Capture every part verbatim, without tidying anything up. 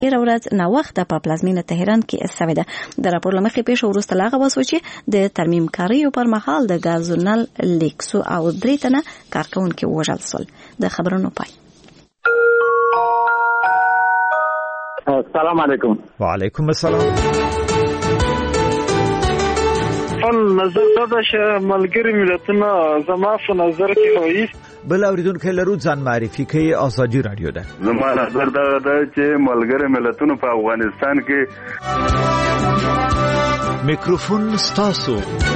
ډیره ورځ نه وخت په پلازمینه تهران کې شوې ده. د راپور لمخې پیښه وروسته لاغه وسو چې د ترمیم کاریو پر مهال د غازونل لیکسو او درې تنه کارکونکو وژل شول. د خبرونو پای. السلام علیکم. وعلیکم السلام. خپل نظر دا چې ملګری ملتونه زما په نظر کې وایي بل اوریدونکو لرو ځان معرفي کوي. آزادي رادیو ده. زما نظر دا ده چې ملګری ملتونه په افغانستان کې میکروفون ستاسو.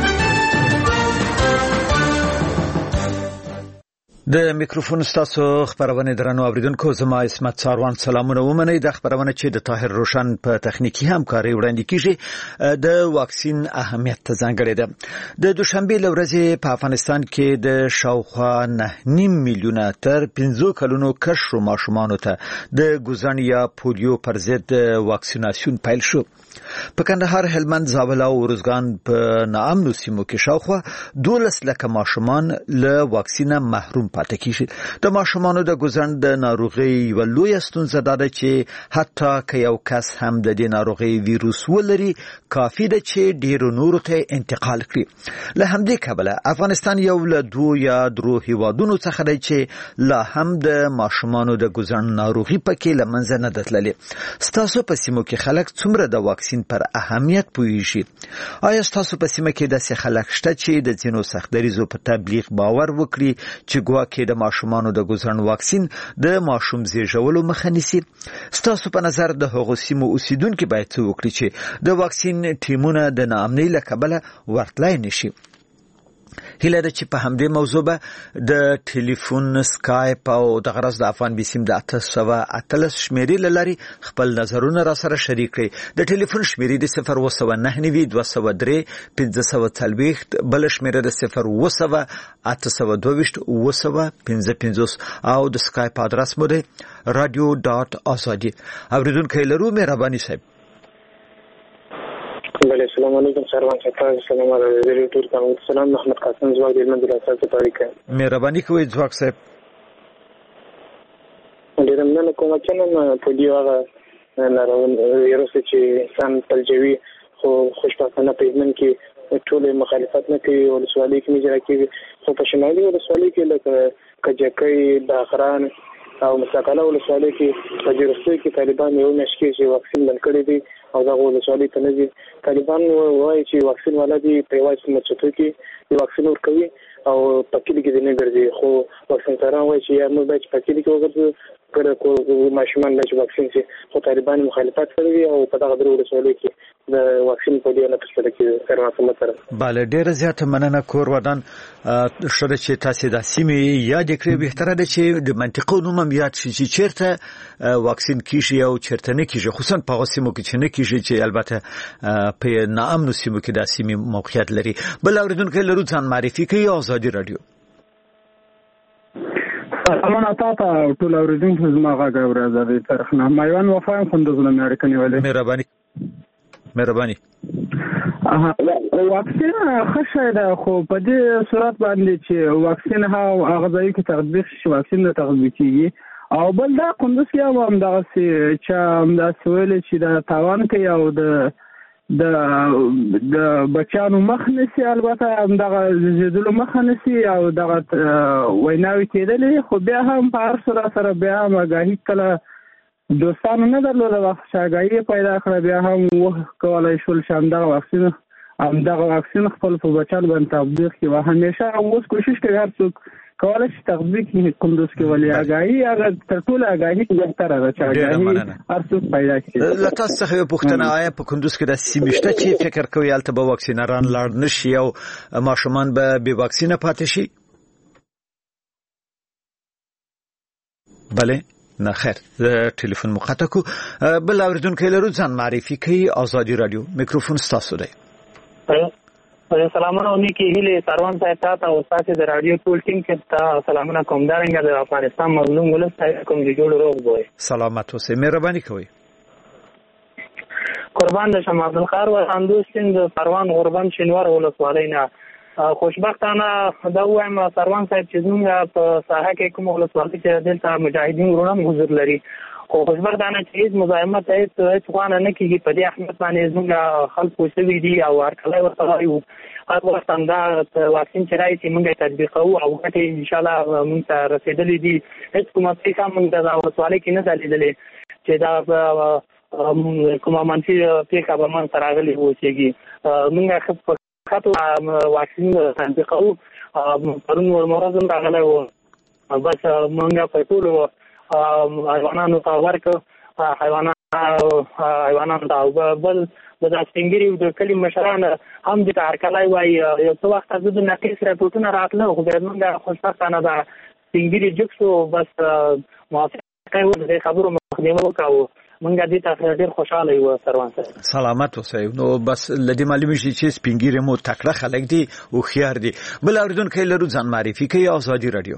د میکروفون ستاسو خبرونه درنو اوریدونکو زما اسمت ساروان سلامونه ومنئ. د خبرونه چې د طاهر روشن په تخنیکی همکاري وړاندې کیږي د واکسین اهمیت ته ځانګړې ده. د دوشنبه لورځې په افغانستان کې د شاوخوا نه نیم میلیونه تر پنځه کلونو کشر ماشومانو ته د ګوزن یا پولیو پر ضد واکسیناسیون پیل شو. په کندهار، هلمند، زابل او ورزګان په ناامنو سیمو کې شاوخوا دولس لکه ماشومان له واکسینه محروم پاتې کیږي. د ماشومانو د ګوزن د ناروغي یو لوی ستونزه ده چې حتی که یو کس هم د دې ناروغي ویروس ولري کافي ده چې ډیرو نورو ته انتقال کړي. له همدې کبله افغانستان یو له دوه یا درو هیوادونو څخه دی چې لا هم د ماشومانو د ګوزن ناروغي پکې لمنځه نه ده تللې. ستاسو په سیمو کې خلک څومره د واکسین پر اهمیت پوهیږي؟ آیا ستاسو په سیمه کې داسې خلک شته چې د ځینو سختدریزو په تبلیغ باور وکړي چې ګواکې د ماشومانو د ګوزن واکسین د ماشوم زیږولو مخه نیسي؟ ستاسو په نظر د هغو سیمو اوسیدونکو باید څه وکړي چې د واکسین ټیمونه د ناامنۍ له کبله ورتلای نشي؟ هیله ده چې په همدې موضوع به د ټلیفون، سکایپ او د غرض د افغان بیسیم د اته سوه اتلس شمیرې لري خپل نظرونه را سره شریک کړي. د ټلیفون شمیرې د صفر اوه سوه نهه نوي دوه سوه درې پنځه سوه څلوېښت، بل شمیره د صفر اوه سوه اته سوه دوه ویشت اوه سوه پنځه پنځوس او د سکایپ ادرس مو دی رادیو ډاټ آزادي. اوریدونکو لرو مهرباني صاحب. بله السلام علیکم سروان صاحب. سلام علیکم ټول کوم. سلام محمد قاسم زواج د منځ له تاسو تاریخ. مهرباني کوئ زواج صاحب. ډیر مننه کوم چې نن په دې هغه ناروغ ویروس چې انسان تلجوي خو خوشبختانه په ایمن کې ټول مخالفت نه کوي او سوالي کې مجرا کوي. خو په شمالي او سوالي کې لکه کجکۍ، باغران او مساکاله ولسوالۍ کې په جرستوي کې طالبان یو مشکل چې واکسین بند کړی دی او دا ولسوالۍ ته نه دي. طالبان وایي چې واکسین ولادي په یوازې مسجدو کې واکسین ورکوي او پکې کې نه ګرځي. خو واکسین سره وایي چې یا موږ باید پکې کې وګورو کړه کو ماشومان باید واکسین شي. خو طالبان مخالفت کوي او په دغه درو ولسوالۍ کې د واکسین په دی نه پښتنه کې سره سره. bale ډیره زیاته مننه کور ودان. شره چې تاسو د سیمې یاد کړئ بهتره ده چې د منطقو نوم هم یاد شي چې چیرته واکسین کیږي او چیرته نه کیږي، خصوصا په هغه سیمو کې چې نه کیږي چې البته په ناامنو سیمو کې د سیمې موقعیت لري. بل اوریدونکو لرو ځان معرفي کوي. آزادي رادیو. سلام تاسو ټول اوریدونکو زما غږ اورئ. ترخنه مایوان وفایم خوندزونه امریکا نیولې. مهرباني مهرباني. واکسین خشه ده خو په دې صورت باندې چې واکسین هغه ځای کې تطبیق شي واکسین د تطبیقي او بل دا کوندس کې هم دا چې هم دا سوال چې دا تاوان کوي او د د د بچانو مخ نسی البته هم دا زیدلو مخ نسی او دا ویناوي کېدلې خو بیا هم په هر سره سره بیا هم غاهي کله دوستانو نه درلوده وخت شاګایی پیدا کړ بیا هم وخت کولای شول شاندا واکسین هم دا واکسین خپل په بچان باندې تطبیق کې و همیشه اوس کوشش کوي هر څوک کولای شي تطبیق کې کوندوس کې ولې اگاهي هغه تر ټولو اگاهي بهتره ده چې اگاهي هر څوک پیدا کړي. لته څه پوښتنه آیا په کوندوس کې د سیمشته چې فکر کوي البته به واکسینران لاړ نشي او ماشومان به بې واکسینه پاتې شي؟ بله نه خیر ټلیفون مقطع کو. بل اوریدونکو لرو ځان معرفي کوي. آزادي رادیو میکروفون ستاسو دی. سلامونه نیکی هیله سروان صاحب ته او تاسو د رادیو ټول ټیم کې ته سلامونه کوم. دارنګ د افغانستان مظلوم ولس ته کوم دی جوړ روغ وي. سلامت اوسئ. مهرباني کوئ. قربان د شمع عبدالخار و اندوستین د پروان قربان شنوار ولسوالۍ نه خوشبختانه دا وایم سروان صاحب چې زموږ په ساحه کې کوم ولسوالۍ چې دلته مجاهدین ورونه حضور لري خو خوشبختانه چې هیڅ مزاحمت هیڅ هیڅ خوانه نه کیږي په دې احمد باندې زموږ خلکو شوي دي او هرکلی ورته وایو هر وخت همدا واکسین چې رایي چې موږ یې تطبیقوو او ګټې انشاءالله موږ ته رسېدلې دي هیڅ کومه پیښه موږ ته دا ولسوالۍ کې نه ده لیدلې چې دا کومه منفي پیښه به موږ ته راغلې اوسېږي موږ په خاطر واکسین تطبیقوو پرون ورمورز هم راغلی و بس موږ په ټولو حیوانانو ته ورکړو حیوانانو ته بل د سپین ږیري د کلي مشران هم دې ته هرکلی وایي یو څه وخت زه د نقیص راپورټونه راتله خو بیا موږ خوشبختانه د سپین ږیري جګ شو بس موافقه یې وکړه د خبرو مخنیوی وکړو موږ دې ته ډېر خوشحاله یو سروان صاحب سلامت اوسئ نو بس له دې معلومه شي چې سپین ږیري مو تکړه خلک دي هوښیار دي بل اورېدونکی لرو ځان معرفي کوي ازادي راډیو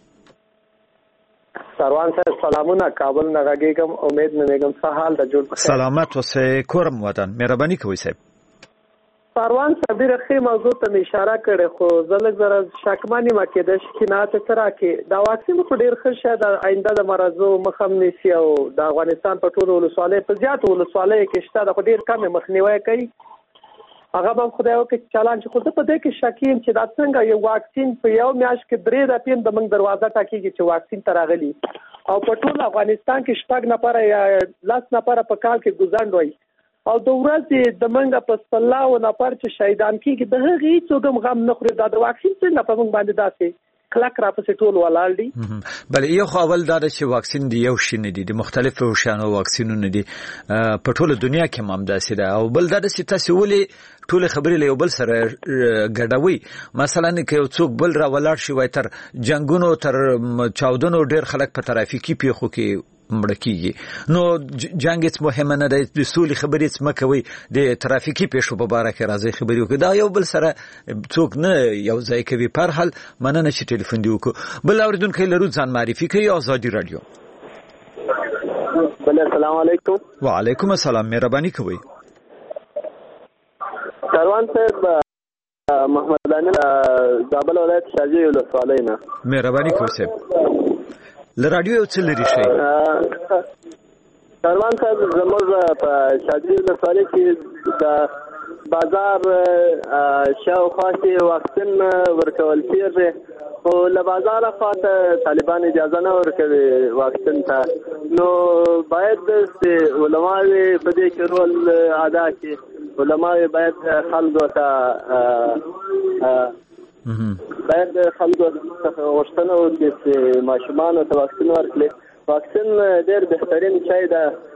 سروان صاحب سلامونه کابل نه غږیږم امید مې میګم څه حال د جوړ سلامت اوسئ کورم ودان مهرباني کوئ صاحب سروان صاحب ډېره ښې موضوع ته مې اشاره کړې خو زه لږ ذره شکمن یم کېدای شي چې نه څه راکړي دا واکسین خو ډېر ښه شی د آینده د مرضو مخه هم نیسي او د افغانستان په ټولو ولسوالیو په زیاتو ولسوالیو کې شته دا خو ډېر کم مخنیوی کوي هغه به خدای وکړي چالان چې خو زه په دې کې شک یم چې دا څنګه یو واکسین په یو میاشت کې درې دفعې هم زموږ دروازه ټاکېږي چې واکسین ته راغلي او په ټول افغانستان کې شپږ نفره یا لس نفره په کال کې ګزند وایي او د ورځې د منګه په سلاو نفر چې شهیدان کېږي د هغې هېڅوک هم غم نه خوري دا د واکسین څنګه په موږ باندې داسې کلک راپسې ټول ولاړ دي بله یو خو اول دا ده چې واکسین د یو شي نه دي د مختلفو شیانو واکسینونه دي په ټوله دنیا کې هم همداسې ده او بل دا ده چې تاسې ولې ټولې خبرې له یو بل سره ګډوي مثلا که یو څوک بل را ولاړ شي وای تر جنګونو تر چاودنو ډېر خلک په ترافیکي پیښو کې مړه کیږي نو جنګ هیڅ مهمه نه ده د سولې خبرې هیڅ مه کوئ د ترافیکي پیښو په باره کې راځئ خبرې وکړئ دا یو بل سره څوک نه یو ځای کوي په هر حال مننه چې ټلیفون دې وکړو بل اورېدونکی لرو ځان معرفي کوي ازادي راډیو بله السلام علیکم وعلیکم السلام مهرباني کوئ سروان صاحب محمد امین زابل ولایت شاجوی ولسوالۍ نه مهرباني کوئ صاحب له راډیو یو څه لرې شئ سروان صاحب زموږ په شاجوی ولسوالۍ کې د بازار شاوخوا کې واکسین ورکول کېږي خو له بازاره خواته طالبان اجازه نه ورکوي واکسین ته نو باید چې علماوې په دې کې رول ادا کړي علماوې باید خلکو ته باید خلکو څخه غوښتنه وکړي چې ماشومانو ته واکسین ورکړي واکسین ډېر بهترین شی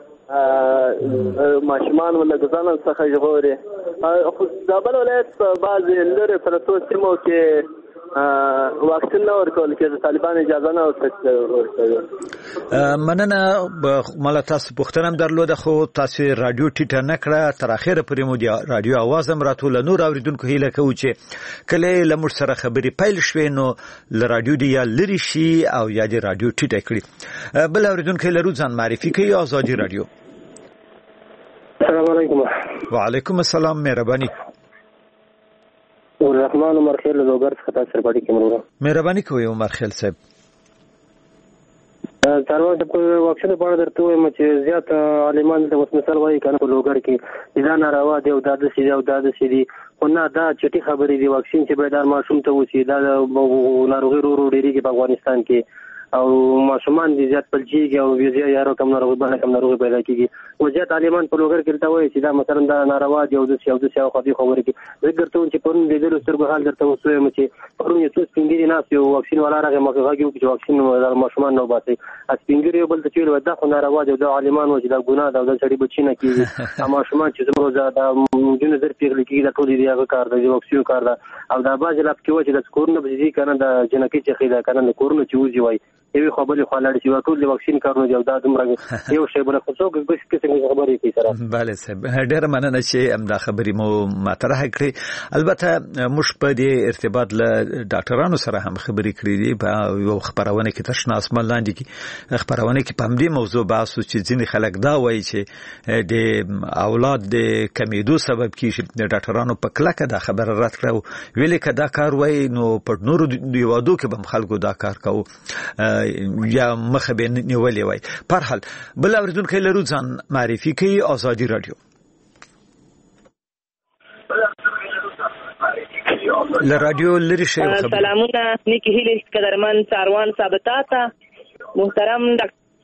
ده ماشومان له ګزانو څخه ژغوري خو زابل ولایت په بعضې لرې پرتو سیمو کې واکسین نه ورکول کېږي طالبان اجازه نه ورکوي مننه ماله تاسو پوښتنه هم درلوده خو تاسو راډیو ټیټه نه کړه تر اخره پورې مو د راډیو اواز هم راټوله نور اورېدونکو هیله کوو چې کله له موږ سره خبرې پیل شوې نو له راډیو دې یا لرې شي او یا دې راډیو ټیټه کړي بل اورېدونکی لرو ځان معرفي کوي ازادي راډیو السلام علیکم وعلیکم السلام مهرباني الرحمن عمر خیل لوګر څخه تاسو سره پاتې کوم مهرباني کوئ عمر خیل صاحب سروان صاحب واکسین په اړه درته وایم چې زیات عالمان د اوس مثال وایي کنه په لوګر کې دا ناروا دی او دا د سیدي او دا د سیدي خو نه دا چټي خبرې دي واکسین چې باید هر ماشوم ته وشي دا ناروغي ورو ورو ډېرېږي په افغانستان کې او ماشومان دي زیات پلچېږي او ویزیا یارو کم ناروغي باندې کم ناروغي پیدا کېږي او زیات عالمان په لوګر کې درته وایي چې دا مثلا دا ناروا دی او داسې او داسې او خدای خبرې کوي زه درته وایم چې پرون لیدلو سترګو حال درته اوس وایم چې پرون یو څو سپین ږیري ناست یو واکسین والا راغی مخکې غږ یې وکړي چې واکسین ماشومان نه وباسئ سپین ږیري یو بل ته چې ویل دا خو ناروا دی او دا عالمان وایي چې دا ګناه ده او دا سړي بچي نه کېږي ماشومان چې زموږ دا نجونې زر پېغلې کېږي دا ټول د هغه کار دی د واکسین کار ده او دا بعضې لا پکې وایي چې د کورونه به ځي که نه د جنکۍ چخې ده که نه د کورونه چې وځي وایي یوې خوا بلې خوا لاړې شي ټول د واکسین کارونه دي او دا دومره یو شی بله خو څوک بس قسم خبرې کوي سره بله صاحب ډېره مننه چې همدا خبرې مو مطرح کړې البته موږ په دې ارتباط له ډاکټرانو سره هم خبرې کړې دي په یو خپرونه کې تر شنه اسمان لاندې کې خپرونه کې په همدې موضوع بحث و چې ځینې خلک دا وایي چې د اولاد د کمیدو سبب کېږي د ډاکټرانو په کلکه دا خبره رد کړه ویلې که دا کار وایي نو په نورو هېوادو کې به هم خلکو دا کار کوو یا مخه به نیولې وای. پر حال بل اوریدونکو لرو ځان معرفي کوي آزادي رادیو. ل رادیو لری شی خبر. سلامونه نیکی هیله قدرمن ساروان ثابتاته محترم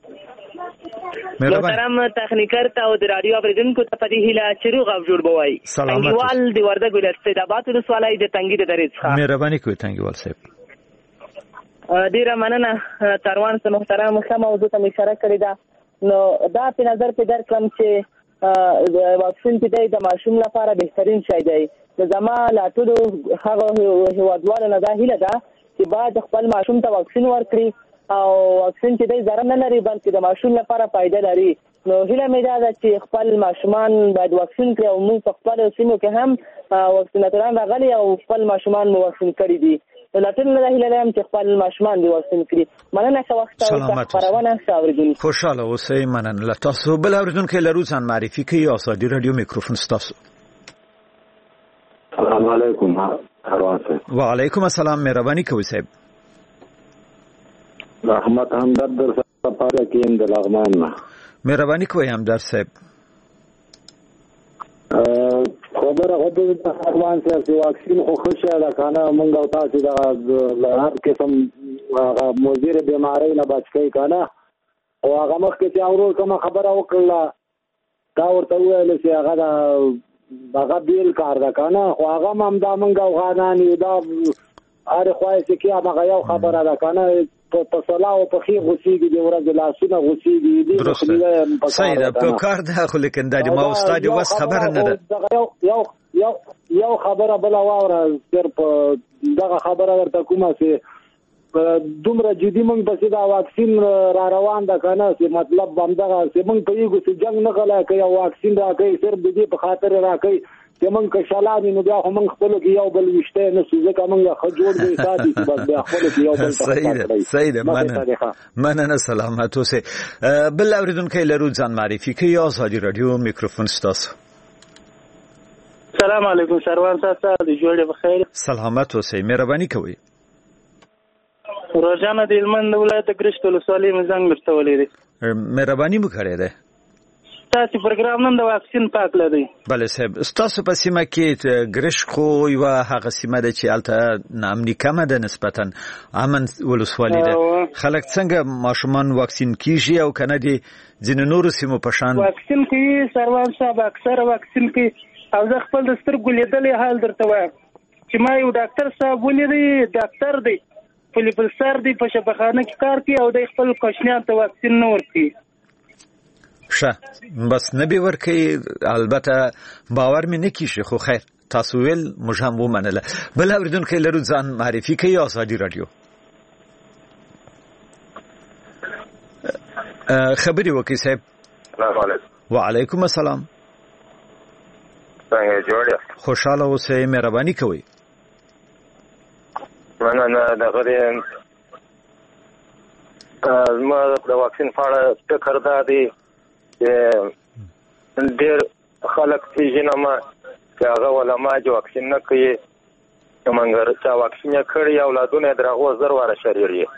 محترم تخنیکر ته او د رادیو اوریدونکو ته په دې هیله چروغ او جوړ بوای. تنګیوال د وردګ ولایت استدابات ولسوالۍ د تنګي د درې څخه مهرباني کوئ تنګیوال صاحب. ډیره مننه ساروان سره محترم ښه موضوع ته اشاره کړې ده. نو دا په نظر په در کلم چې واکسین چې د ماشوم لپاره بهترین شی دی. زما لا ټول هغه هیوادوالو نه دا هیله ده چې باید خپل ماشوم ته واکسین ورکړي او واکسین چې دی ضرر نه لري بلکې د ماشوم لپاره فایده لري. نو هیله مې ده چې خپل ماشومان باید واکسین کړي او موږ په خپل سیمو کې هم واکسیناتوران راغلي او خپل ماشومان مو واکسین کړي دي. لا ټول نه هیله لرم چې خپل ماشومان دی واکسین کړي. مننه ښه وخت او خبرونه ښاوریدونکو. خوشاله اوسئ. مننه له تاسو. بل اوریدونکو لرو ځان معرفي کوي آزادي رادیو میکروفون ستاسو. السلام علیکم ساروان صاحب. وعلیکم السلام. مهرباني کوئ صاحب. رحمت همدرد در سره پاره کېم د لغمان نه. مهرباني کوئ همدرد صاحب. خبره غوډه د ساروان صاحب چې واکسین خو خوشاله ده کنه مونږ او تاسو د هر قسم مضر بیماری نه بچ کی کنه او هغه مخکې چې اورو کوم خبره وکړه دا ورته ویل چې هغه دا هغه بیل کار ده کنه خو هغه هم دا مونږ افغانان یو دا هر خوای چې کی هغه یو خبره ده کنه په صلاح او په خیر غوسیږي د ورځ لاسونه غوسیږي دي درسته صحیح ده په کار ده خو لیکن د ما استاد واس خبره نه ده. یو یو یو یو خبره بل واوره تر په دغه خبره ورته کومه چې دومره جدي مونږ په دا واکسین را روان ده کنه چې مطلب باندې چې مونږ په یو څه جنگ نه غلا کوي او واکسین راکړي صرف د دې په خاطر راکړي چې مونږ که شلانې نو بیا خو مونږ خپل کې یو بل وشته نه څه ځکه مونږ خو جوړ دی ساتي چې بس بیا خپل کې یو بل صحیح صحیح ده. مننه مننه سلامت اوسئ. بل اوریدونکو لرو ځان معرفي کوي آزادي رادیو میکروفون ستاسو. سلام علیکم سروان صاحب د جوړې بخیر. سلامت اوسئ. مهرباني کوئ. روزانه د هلمند ولایت ګرشت ولسوالۍ مزنګ مرته ولې ده. مهرباني مو کړې ده. تاسو پروګرام نن د واکسین پاک لدی. بله صاحب تاسو په سیمه کې ګرش خو یو هغه سیمه ده چې الته نامني کمه ده نسبتا امن ولسوالۍ ده. خلک څنګه ماشومان واکسین کیږي او کنه دي ځینې نور سیمو په شان واکسین کوي سروان صاحب اکثر واکسین کوي او زه خپل د سترګو لیدلې حال درته وایم چې ما یو ډاکټر صاحب ولیدی ډاکټر دی فلیپل سر دی په شفاخانه کې کار کوي او د خپل کوچنیان ته واکسین نه ورکوي. ښه بس نه به ورکوي البته باور مې نه کیږي خو خیر تاسو ویل موږ هم ومنله. بل اوریدونکو لرو ځان معرفي کوي آزادي رادیو. خبري وکي صاحب. السلام علیکم. وعلیکم السلام. څنګه جوړه؟ خوشاله اوسئ. مهرباني کوئ. مننه دغه زما د واکسین په اړه فکر دا دی چې ډېر خلک پیژنم چې هغه علما چې واکسین نه کوي مګر چې واکسین یې کړی اولادونه یې درغو زر واره شریر یې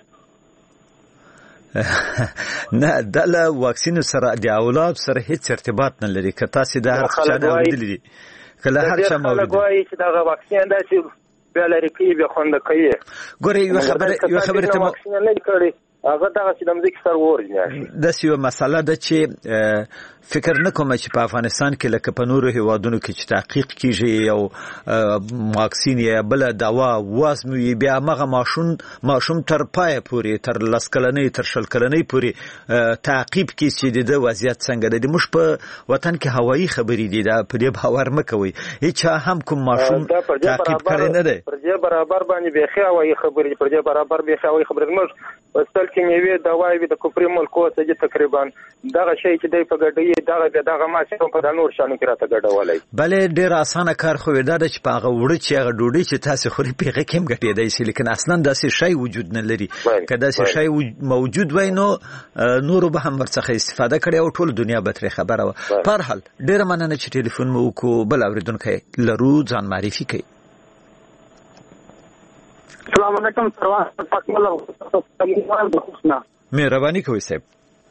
نه د واکسین سره د اولاد سره هیڅ ارتباط نه لري که تاسو د هر څه دا ودلې کله هر څه مو ودلې چې دا واکسین داسې بیا لري کوي به خوند کوي ګوره یو خبره یو خبره ته واکسین نه کړی هغه دا چې د مزیک سر ورځي د سیو مسله ده چې فکر نه کوم چې په افغانستان کې لکه په نورو هیوادونو کې چې تحقیق کیږي او واکسین یا بل دوا واسموي بیا مغه ماشوم ماشوم تر پای پورې تر لسکلنې تر شلکلنې پورې تعقیب کې چې د وضعیت څنګه ده د مش په وطن کې هوایی خبرې دي دا په دې باور مکوي هیڅ هم کوم ماشوم تعقیب کړي نه ده پر دې برابر باندې به خي هوایی خبرې پر دې برابر به هوایی خبرې موږ وستل کې میوه دوايي د کوپری ملکو څخه تقریبا دغه شی چې دی په ګډي دغه دغه ما چې په نور شانو کې راته ګډولای بلې ډیر اسانه کار خو دا چې په هغه وړي چې هغه ډوډۍ چې تاسو خوري پیغه کم ګټي دی چې لیکن اصلا داسې شی وجود نه لري کله داسې شی موجود وای نو نور به هم ورڅخه استفاده کړي او ټول دنیا به تر خبره و په هر حال ډیر مننه چې ټلیفون مو کو بل اوریدونکو لرو ځان معرفي کړئ. السلام علیکم سروان پاک الله مهرباني کوي صاحب.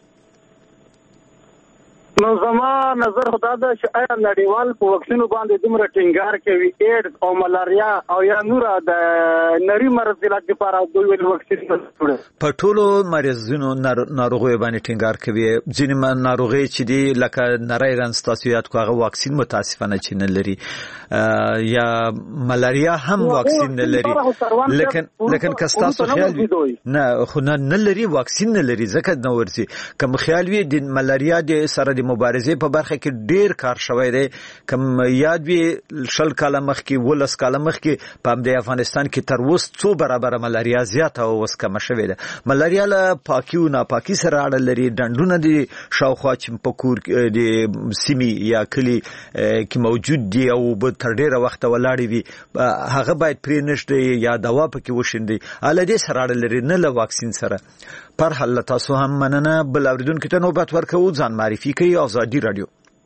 نو زما نظر خدا دا چې آیا نړیوال په واکسینو باندې دومره ټینګار کوي ایډز او ملاریا او یا نور د نری مرض علاج لپاره دوی ول واکسین جوړ په ټولو مرزونو ناروغي باندې ټینګار کوي. ځینې ناروغي چې دی لکه نری رنستاسیات کوغه واکسین متاسفانه چې نه لري یا ملاریا هم واکسین نه لري لیکن لیکن کستاسو خیال نه خو نه لري واکسین نه لري ځکه نو ورسي کوم خیال وي د ملاریا د سره د مبارزې په برخه کې ډیر کار شوی دی. کوم یاد وی شل کاله مخکې ولس کاله مخکې په د افغانستان کې تر اوسه څو برابر ملاریا زیاته او اوس کم شوی ده. ملاریا له پاکي او ناپاکي سره اړه لري. ډنډونه دي شاوخوا چې په کور د سیمي یا کلی کې موجود دي او به تر ډیره وخت ولاړ وي هغه باید پرې نشته یا دوا پکې وشیندي ال دې سره اړه لري نه له واکسین سره. پر حل تاسو هم مننه. بل اوریدونکو ته نوبت ورکو ځان معرفي کوي. آزادی رادیو.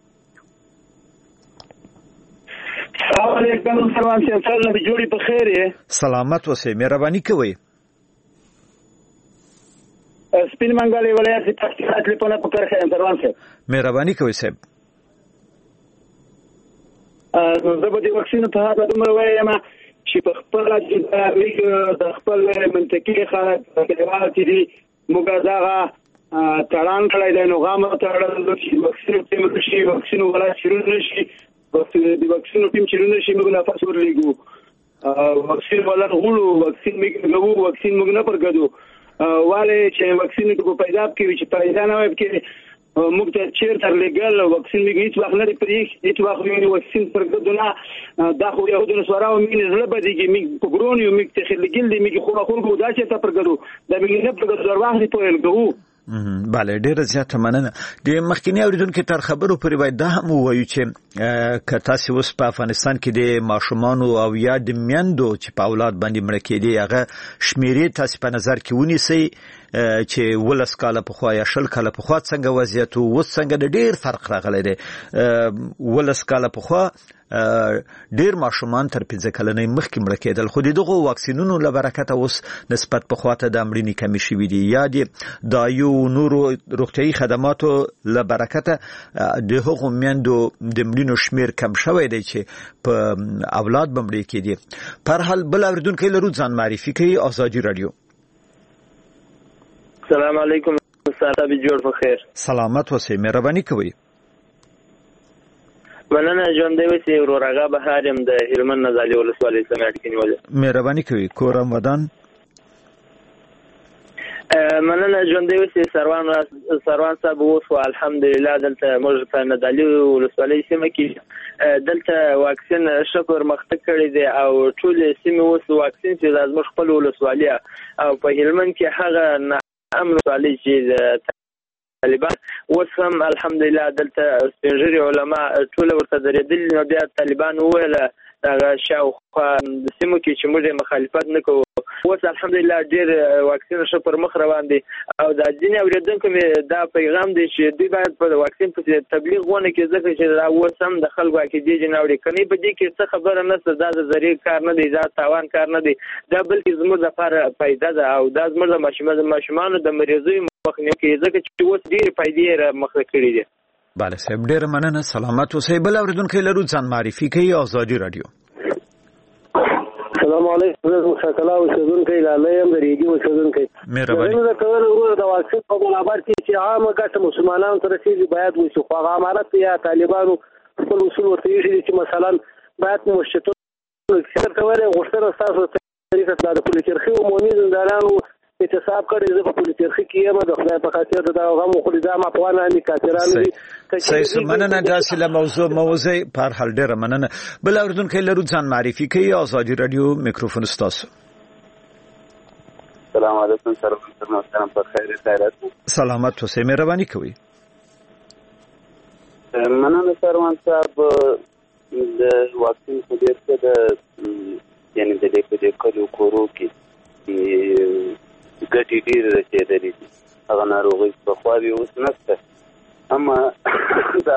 السلام علیکم سروان صاحب سلام جوړی په خیر یې. سلامت اوسئ. مهرباني کوئ. سپین منګالي ولایت څخه تاسو ټلیفون په کار خیر سروان صاحب. مهرباني کوئ صاحب. ا زه به د واکسین په اړه دومره وایم چې په خپل د خپل منطقي خلک په دې موږ داغه تړان کړی دی نو غام تړل شي واکسین ټیم شي واکسین ولا شروع شي د واکسین ټیم شروع شي موږ نه پاسور لګو واکسین ولا غوړو واکسین موږ غوو واکسین موږ نه پرګدو والے چې واکسین کو پیدا کوي چې پیدا نه وي کې موږ ته چیر تر لګل واکسین موږ هیڅ وخت نه پرې هیڅ وخت موږ واکسین پرګدو نه دا خو یو د سوراو مين زړه بدیږي موږ په ګرونیو موږ ته خلګل دي موږ خو خو دا چې ته پرګدو دا موږ نه پرګدو ورواخلي په لګو. بله ډیره زیاته مننه. د مخکینی اوریدونکو تر خبرو پرې باید دا هم ووایو چې که تاسو اوس په افغانستان کې د ماشومانو او یا د میندو چې په اولاد باندې مړه کېدي هغه شمیرې تاسو په نظر کې ونیسئ چې ولس کاله په خوا یا شل کاله په خوا څنګه وضعیت او اوس څنګه د ډیر فرق راغلی دی. ولس کاله په خوا ډیر ماشومان تر پنځه کلنۍ مخکې مړه کېدل خو دغه واکسینونو له برکته اوس نسبت په خواته د مړینې کمی شوي دي یا د دایو نورو روغتیايي خدماتو له برکته د هغو میندو د مړینو شمیر کم شوی دی چې په اولاد به مړې کېدي. پر حال بل اوریدونکی لرو ځان معرفي کوي. آزادی رادیو. السلام علیکم استاد جوړ په خیر. سلامت اوسئ. مهرباني کوئ. مننه ژوندی اوسئ. ورورغه بهار يم د هلمند نزالي ولسوالۍ څخه اټکینی وځه. مهرباني کوئ. کورم ودان. مننه ژوندی اوسئ. سروان سروان صاحب اوس الحمدلله دلته موږ په نزالي ولسوالۍ سیمه کې دلته واکسین شکر مخته کړی دی او ټول سیمه اوس واکسین چې لازم خپل ولسوالۍ او په هلمند کې هغه امن ولسوالۍ چې طالبان اوس هم الحمدلله دلته سپینږیري علما ټول ورته درېدلي نو بیا طالبان وویله دغه شاوخوا د سیمو کې چې موږ مخالفت نه کوو اوس الحمدلله ډېر واکسین ښه پر مخ روان دي او د ځینې اورېدونکو مې دا پیغام دی چې دوی باید په واکسین پسې تبلیغ ونه کړي ځکه چې دا اوس هم د خلکو عقیدې جې نه اوري کنی په دې کې څه خبره نشته دا د ذریعې کار نه دی دا تاوان کار نه دی دا بلکې زموږ لپاره فایده ده او دا زموږ د ماشومانو د مریضیو مخنیوي کوي ځکه چې اوس ډېرې فایدې رامخته کړي دي. بله صاحب ډېره مننه. سلامت اوسئ. بل اورېدونکی لرو ځان معرفي کوي. آزادي رادیو. السلام علیکم. زه شکلا اوسیدونکی لاله یم د ریګي اوسیدونکی. مهرباني. زه کول ورو د واکسین په منابر کې چې عامه ګټه مسلمانانو ته رسیږي باید وشي خو هغه امارت یا طالبانو خپل اصول ورته یې چې مثلا باید مشتتون څنګه کولای غوښتنه تاسو طریقه د پولیسرخي عمومي زندانانو اتصاب کړي زه په پولیسرخي کې یم د خدای په خاطر دا غو خو د ما په وانه امي کاترانو دي صحیح مننه. داسې له موضوع موضوع پر حال ډېره مننه. بل اوریدونکی لرو ځان معرفي کوي. آزادي رادیو میکروفون ستاسو. السلام علیکم سلام په خیر خیرات. سلامت اوسئ. مهرباني کوئ. مننه سروان صاحب د واکسین په دې کې د یعنی د دې په دې کلو کورو کې ګټې ډېرې رسېدلې دي هغه ناروغۍ په خوا به اوس نشته اما دا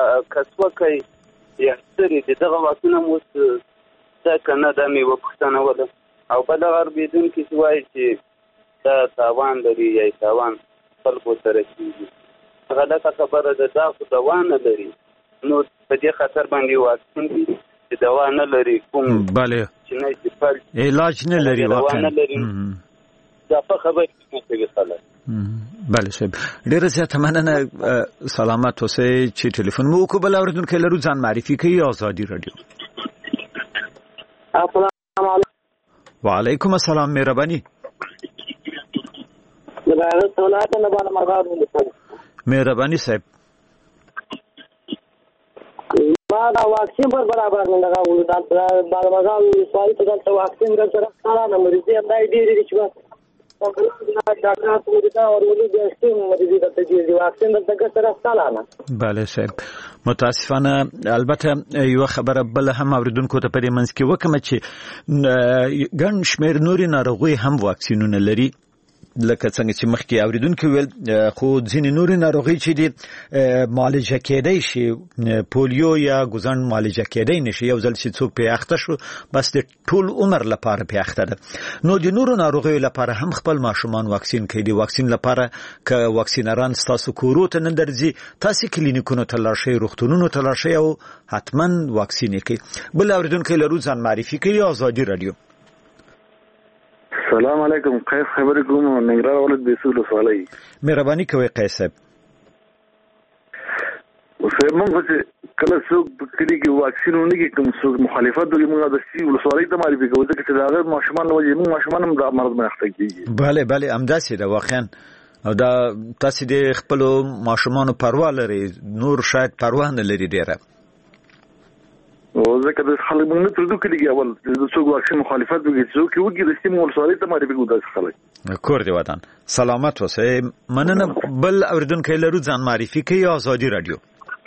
کڅوکۍ یا سترې د دغه واکسین هم اوس دا که نه دا مې یوه پوښتنه وله او په دغه اورېدونکي چې وایي چې دا تاوان لري یا تاوان خلکو سره کېږي هغه دغه خبره ده دا خو دوا نه لري نو په دې خطر باندې واکسین دي چې دوا نه لري کوم بله چې نه چې علاج نه لري واقعا دا په خبره کې کوي خلک بله صاحب ډیره زیاته مننه سلامت اوسئ چې ټلیفون مو وکړ. بل اورېدونکی لرو ځان معرفي کوي آزادي رادیو. السلام علیکم. وعلیکم السلام مهرباني. مهرباني صاحب ما دا واکسین پر برابر نه لګاو دا بار بازار سوال ته دا واکسین در سره سره نه مریضي اندای ډیر دي چې ډاکټر ته دا اور ولې د استیم مریضي ته چې واکسین د دغه سره سره نه. بله صاحب متاسفانه البته یو خبره بل هم اوریدونکو ته پرې منځ کې وکم چې ګڼ شمېر نورې ناروغۍ هم واکسینونه لري لکه څنګه چې مخکې اوریدونکو ویل خو ځینې نورې ناروغۍ چې دي معالجه کېدای شي پولیو یا ګوزن معالجه کېدای نشي یو ځل چې څوک پې اخته شو بس د ټول عمر لپاره پې اخته ده. نو د نورو ناروغیو لپاره هم خپل ماشومان واکسین کوي. د واکسین لپاره که واکسینران ستاسو کورو ته نه درځي تاسو کلینیکونو ته لاړ شئ روغتونونو ته لاړ شئ او حتما واکسین کوي. بل اوریدونکی لرو ځان معرفي کوي آزادي رادیو. السلام علیکم قیس خبرې کوم ننګرهار ولایت بیسول وسوالۍ. مهرباني کوئ قیس صاحب. اوسه موږ چې کله څوک په کلي کې واکسین ونه کوي کوم څوک مخالفت کوي موږ د سی ولسوالۍ ته معرفي کوو ځکه چې دا غیر ماشومان وایي موږ ماشومان هم د مرض باندې اخته کیږي. بله بله همداسې ده واقعا او دا تاسو د خپل ماشومان پروا لري نور شاید پروا نه لري ډیره او ځکه د خلک موږ نه تر دوه کلیږي اول د څوک واکسین مخالفت کوي څوک یو کې د سیمه ولسوالۍ ته معرفي کوي داسې خلک کور دی ودان سلامت اوسئ. مننه. بل اوریدونکی لرو ځان معرفي کوي آزادي رادیو.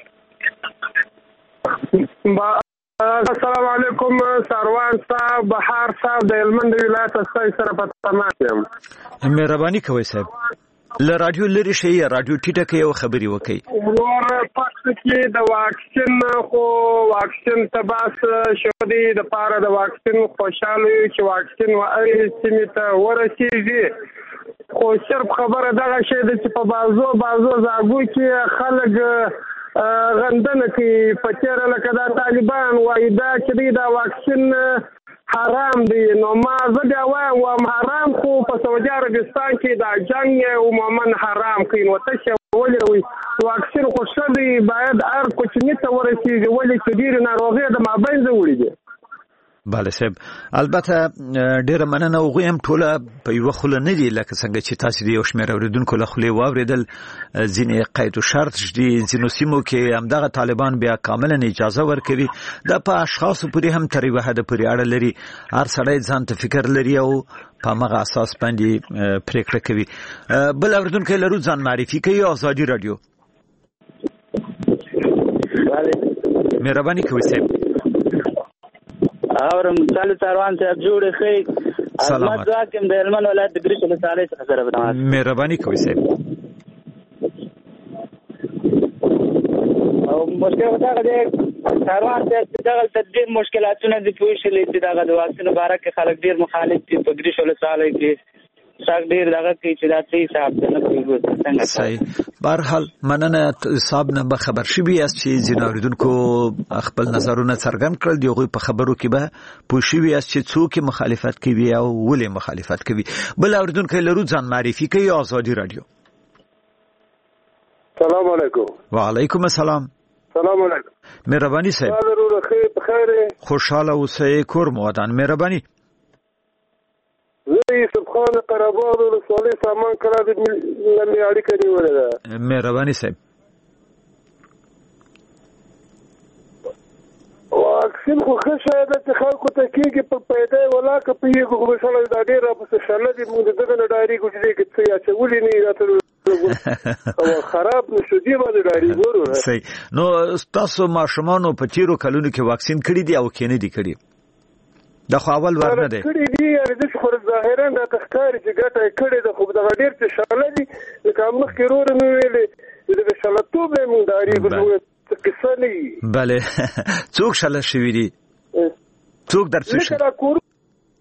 السلام علیکم سروان صاحب بهار صاحب د هلمند ولایت څخه سره په تماس یم. مهرباني کوئ صاحب له رادیو لري شي یا رادیو ټیټه کې یو خبري وکړي. ور پښتو کې د واکسین خو واکسین تباس شو دی د پاره د واکسین خوشاله چې واکسین و اړ سیمه ته ورسیږي خو صرف خبره دغه شی چې په بازو بازو زاګو کې خلک غندنه کوي په چیرې لکه دا طالبان وایي دا چې دا واکسین حرام دی نو ما زه بیا وایم وایم حرام خو په سعودي عربستان کې دا جنګ عموما حرام کوي نو ته ولې وي واکسین خو ښه دی باید هر کوچني ته ورسېږي ولې چې ډېرې ناروغۍ د مابین وړي دي. بله صاحب البته ډیره مننه هغوی هم ټوله په یوه خوله نه دي لکه څنګه چې تاسو د یو شمېر اورېدونکو له خولې واورېدل ځینې قید و شرط دي ځینو سیمو کې همدغه طالبان بیا کاملا اجازه ورکوي دا په اشخاصو پورې هم تر یوه حده پورې اړه لري هر سړی ځان ته فکر لري او په همغه اساس باندې پرېکړه کوي. بل اورېدونکی لرو ځان معرفي کوي آزادي رادیو. مهرباني کوئ صاحب. اورم تعالی سروان صاحب جوړ خې سلامت ځکه د هلمند ولایت د ګریش له سالي څخه سره بدماس. مهرباني کوئ صاحب. او مشکل دا دی سروان صاحب دغه تدبیر مشکلاتونه د پوښتلې چې دغه د واکسین لپاره کې خلک ډیر مخالف دي په ګریش له سالي کې څنګه ډیر دغه کې چې دا صحیح حساب نه کوي څنګه صحیح. بهرحال مننه صاحب نه به خبر شوي یاست چې ځینې اورېدونکو خپل نظرونه څرګند کړل د هغوی په خبرو کې به پوه شوي یاست چې څوک مخالفت کوي او ولې مخالفت کوي. بل اورېدونکی لرو ځان معرفي کوي آزادي رادیو. سلام علیکم. وعلیکم السلام. سلام علیکم. مهرباني صاحب خوشحاله اوسئ کور مو ودان. مهرباني. زه یوسف خان قره‌آباد ولسوالۍ سامان کلا د مې اړیکه نیولې ده. مهرباني صاحب. واکسین خو ښه شی ده چې خلکو ته کېږي په پیدا یې ولاکه پوهېږو خو مثلا دا ډېر راپسې شله دي موږ د دغه نه ډارېږو چې دې کې څه اچولي نه راته خراب نه شو دې باندې ډارېږو. صحیح. نو ستاسو ماشومانو په تېرو کلونو کې واکسین کړي دي او که نه دي کړي؟ دا خو اول ور نه دی کړي دي یعنې داسې خو ظاهرا راته ښکاري چې ګټه یې کړې ده خو دغه ډېر چې شله دي لکه مخکې وروره مې ویلې دغه شلتوب نه یې موږ ډارېږو قصه نه وي. بله څوک شله شوي دي؟ څوک در څه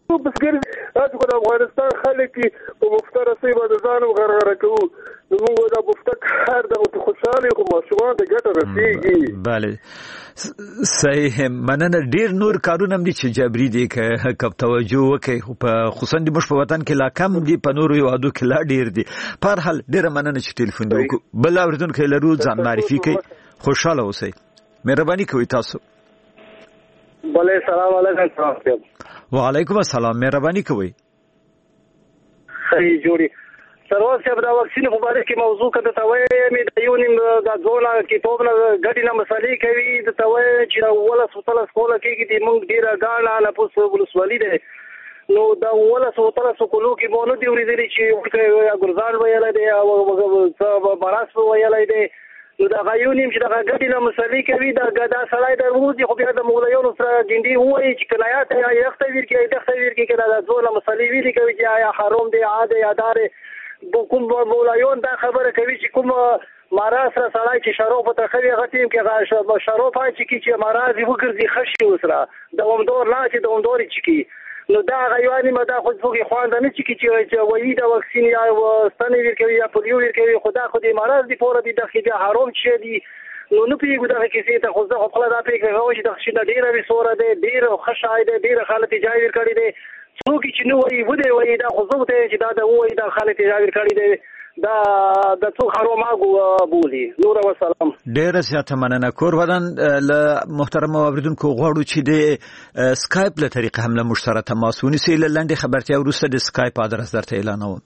بس ګرځي تاسو د افغانستان خلک په مفتر سي باندې ځان غرغره کوو نو موږ د مفتر کار د خوشاله کوم ماشومان د ګټه رسیږي. bale صحیح مننه. ډیر نور کارونه هم دي چې جبري دي که کب توجه وکړي په خصوصا د مش په وطن کې لا کم دي په نورو یوادو کې لا ډیر دي. په هر حال ډیر مننه چې ټلیفون دی وکړو. بل اوریدونکو لرو ځان معرفي کوي. خوشاله اوسئ. مهرباني کوئ تاسو. بله سلام علیکم. وعلیکم السلام. مهرباني کوئ. صحیح جوړي سروان صاحب دا واکسین په اړه کې موضوع کده ته وایي مې د یو نیم د ځونا کې په بل غټي نه مسالې کوي د ته وایي چې ولا سوتل سکول کې د مونږ ډیره غاڼه نه پوس ولسوالۍ ده نو دا ولا سوتل سکولو کې مونږ دی ورېدلی چې ورکه ګرځان ویل دی او براس ویل دی نو دا غيو نیم چې دا غټي نه مسالې کوي دا دا سړی د روزي خو بیا د مولایانو سره ګندي وایي چې کلایات یا یخته ویر کې د خیر کې کې دا ځونا مسالې ویلي کوي چې یا حرام دی عاده یا دار کوم مولایون دا خبره کوي چې کوم ماراس را سړی چې شراب ته خوي غتیم کې شراب پای چې چې مارازي وګرځي خشي وسره د اومدور نه چې د اومدور چې کی نو دا غيواني مدا خو څوک خواند نه چې چې وایي دا واکسین یا ستنې ور کوي یا پولیو ور کوي خدا خو دې مارز دی پوره دي د خېده حرام شه دي نو نو پیګو دا کې څه ته خو ځه خپل دا پیګه غوښ د خښنه ډیره وی سوره ده ډیره خشای ده ډیره حالت جای ور کړی ده څوک چې نو وایي وده وایي دا خو زه ته چې دا د وایي دا خالد جاوید کړی دی دا د څو خروماګو بوزي نور وسلام. ډیر زیاته مننه. کور ودان له محترم اوریدونکو غواړو چې د سکایپ له طریقې هم له مشترک تماس ونیسي. له لاندې خبرتیا وروسته د سکایپ ادرس درته اعلانوم.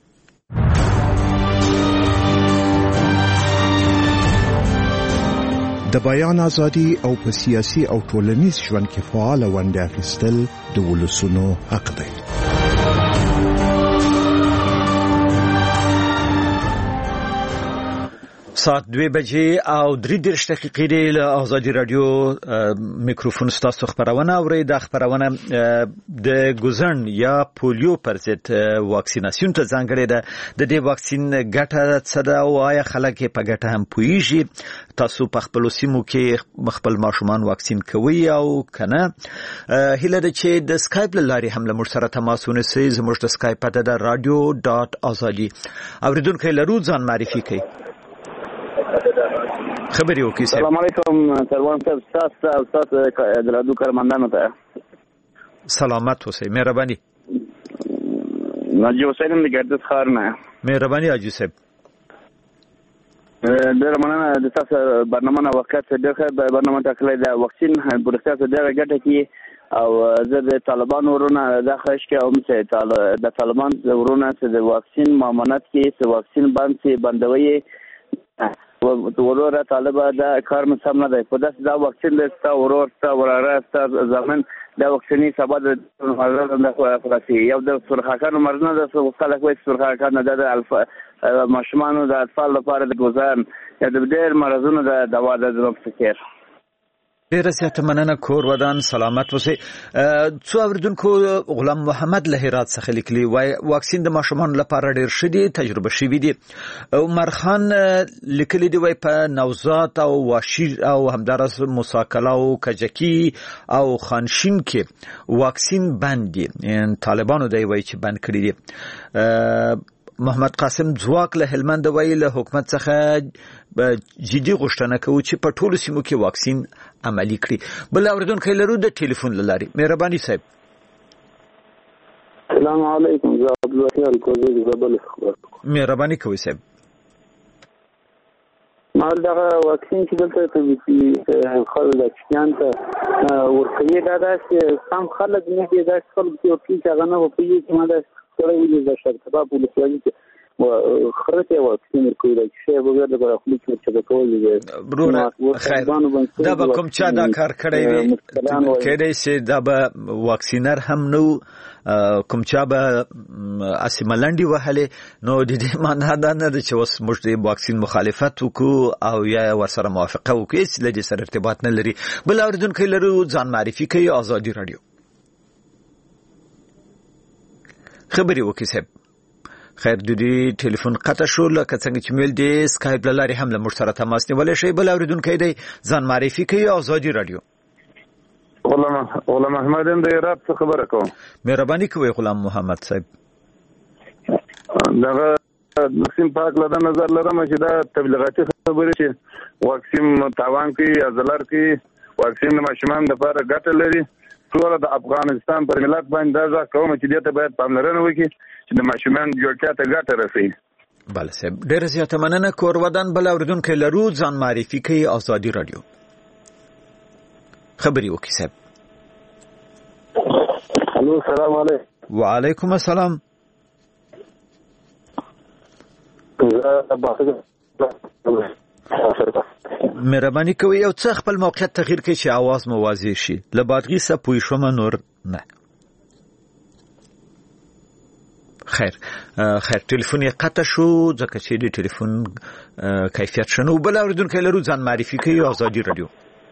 د بیان ازادي او په سیاسي او ټولنیز ژوند کې فعال ونډه اخیستل د ولسونو حق دی. ساعت دوه بجې او درې دېرش دقیقې دی. له ازادي رادیو میکروفون ستاسو خبرونه اورئ. د خبرونه د ګوزن یا پولیو پر ضد واکسیناسیون ته ځانګړې ده. د دې واکسین ګټه څه ده او آیا خلک په ګټه هم پوهیږي؟ تاسو په خپل سیمو کې خپل ماشومان واکسین کوي او کنه؟ هیله ده چې د سکایپ لارې هم له موږ سره تماس ونیسئ. زموږ د سکایپ پته ده رادیو ډاټ ازادي. اوریدونکو لرو ځان معرفي کوي. خبري وکي. السلام علیکم سروان صاحب. تاسو تاسو د رادیو کارمندانو ته سلامت اوسئ. مهرباني. ناجي حسین د ګردس خار نه. مهرباني حاجی صاحب. ډېر مننه د تاسو برنامه نه وخت ډېر برنامه ټاکلې ده واکسین په تاسو ډېر ګټه کی او زه د طالبان ورونه د خښ کې هم چې د طالبان ورونه چې د واکسین مامانت کې چې واکسین باندې بندوي ورور طالبہ دا کار مسام نه دی په داس دا واکسین د ستا ورور ستا وراره ستا ځمن دا واکسینی سبا د مرزه د خلاصي یو د سرخاکانو مرزه د خلک وایي سرخاکانو د الفا ماشومانو د اطفال لپاره د ګوزان یا د ډېر مرزونو د دوا د فکر. ډیر زیاته مننه. کور ودان سلامت اوسئ. څو اوریدونکو غلام محمد له هرات څخه لیکلي وای واکسین د ماشومان لپاره ډیر شدي تجربه شوی دی. عمر خان لیکلي دی وای په نوزاد او واشیر او همدارس مساکلا او کجکی او خانشین کې واکسین بند دي. طالبانو دی وای چې بند کړی دي. محمد قاسم ځواک له هلمند وای له حکومت څخه جدي غوښتنه کوي چې په ټولو سیمو کې واکسین عملي کړي. بل اوریدونکو لرو د ټلیفون لاري. مهرباني صاحب. السلام علیکم. زه عبد الوهاب کوزي زبل خبر. مهرباني کوي صاحب. مال دا واکسین چې دلته په خلک د چیان ته ورکوي دا چې سم خلک نه دي دا خلک چې هغه نه وپیږي چې ما دا سره ویل د شرکت په ولسوالۍ کې خرته واکسین کوي چې به د خپل چې د کول دي برونه خیر دا به کوم چا دا کار کړی وي کېدای شي دا به واکسینر هم نو کوم چا به اسملندي وهله نو د دې معنی دا نه چې اوس موږ د واکسین مخالفت وکړو او یا ورسره موافقه وکړو چې د دې سره ارتباط نه لري. بل اوریدونکو لرو ځان معرفي کوي. ازادي رادیو خبري وکي صاحب. خیر د دې ټلیفون قطع شو لکه څنګه چې میل دی سکایپ لاري هم له مشترک تماس نیولای شي. بل اوریدونکو دی ځان معرفي کوي. ازادي رادیو. غلام غلام احمد هم د هرات څخه خبره کوم. مهرباني کوئ غلام محمد صاحب. دغه واکسین پاک له نظر لرم چې دا تبلیغاتي خبرې چې واکسین تاوان کوي یا ضرر کوي، واکسین د ماشومان لپاره ګټه لري. ټول د افغانستان پر ملت باندې دا ځکه کوم چې دې ته باید پاملرنه وکړي چې د ماشومان جوړتیا ته ګټه رسوي. بله صاحب، ډېره زیاته مننه. کور ودان بل اورېدونکی لرو، ځان معرفي کوي. ازادي راډیو خبري وکړي صاحب. الو السلام علیکم. وعلیکم السلام. مهرباني کوئ یو څه خپل موقعیت تغییر کړئ چې आवाज مو واضح شي. له بادغي څخه پوه شوم نور نه. خیر خیر ټلیفون یې قطع شو ځکه چې د ټلیفون کیفیت شنو. بل اورېدونکی لرو، ځان معرفي کوي. ازادي راډیو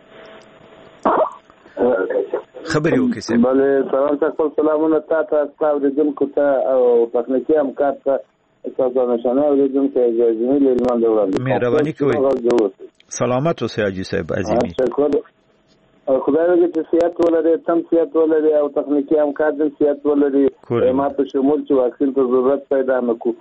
خبري وکړئ صاحب. بله سلام تاسو سلامونه تاسو اورېدونکو ته او تخنیکی همکار ته تاسو نشانه اوریدونکو جمیل ایمان دوران. مهرباني کوئ. سلامت اوسئ حاجی صاحب عظیمی. شکر خدای دې چې صحت ولري، تم صحت ولري او تخنیکی همکار دې صحت ولري. ما په شمول چې واکسین ته ضرورت پیدا نکو.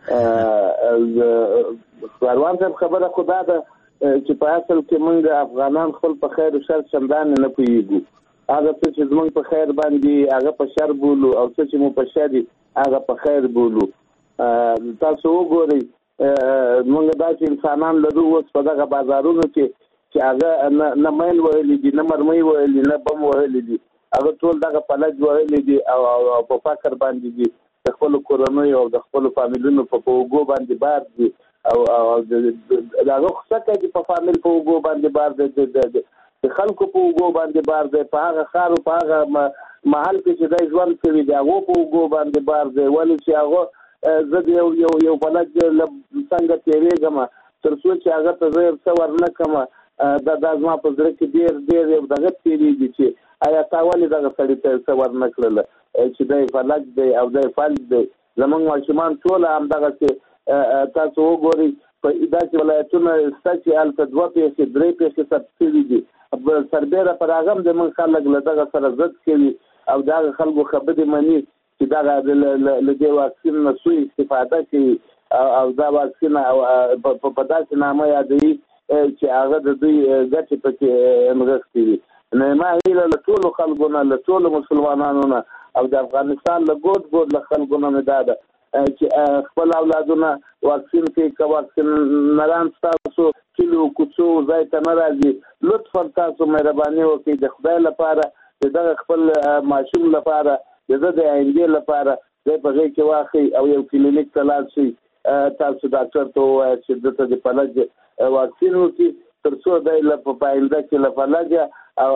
کاروان صاحب خبره خدا ده چې په اصل کې موږ افغانان خپل په خیر او شر چندان نه پوهیږو. هغه څه چې موږ په خیر باندې هغه په شر بولو او څه چې مو په شر هغه په خیر بولو. تاسو وګورئ موږ داسې انسانان لرو اوس په دغه بازارونو کې چې هغه نه میل وهلي دي، نه مرمۍ وهلي، نه بم وهلي دي. هغه ټول دغه فلج وهلي دي او په فقر باندې دي، د خپلو کورنیو او د خپلو فامیلونو په اوږو باندې بار دي او هغه څه کوي په فامیل په اوږو باندې بار دي، د خلکو په اوږو باندې بار دی. په هغه ښار او په هغه محل کې چې دی ژوند کوي د هغو په اوږو باندې بار دی. ولې چې هغه زه د یو یو یو فلج څنګه تېرېږم تر څو چې هغه ته زه یو څه ورنه کړم، دا دا زما په زړه کې ډېر ډېر یو دغه تېرېږي چې آیا تا ولې دغه سړي ته څه ورنه کړله چې دی فلج دی او دی فلج دی. زموږ ماشومان ټول همدغسې تاسو وګورئ په داسې ولایتونه شته چې هلته دوه پیښې درې پیښې ثبت شوي دي. سربیره پر هغه هم زموږ خلک له دغه سره ضد کوي او د هغه خلکو خبرې مني چې دغه له دې واکسین نه سوء استفاده کوي او دا واکسین په داسې نامه یادوي چې هغه د دوی ګټې پکې نغښتې وي. نو ما هیله له ټولو خلکو نه، له ټولو مسلمانانو نه او د افغانستان له ګوټ ګوټ له خلکو نه مې دا ده چې خپل اولادونه واکسین کوي. که واکسینران ستاسو کلیو کوڅو ځای ته نه راځي، لطفا تاسو مهرباني وکړئ د خدای لپاره د دغه خپل ماشوم لپاره د ده د آیندې لپاره دی په غېږ کې واخلئ او یو کلینیک ته لاړ شئ. تاسو ډاکټر ته ووایئ چې دته د فلج واکسین وکړي تر څو دی په آینده کې له فلجه او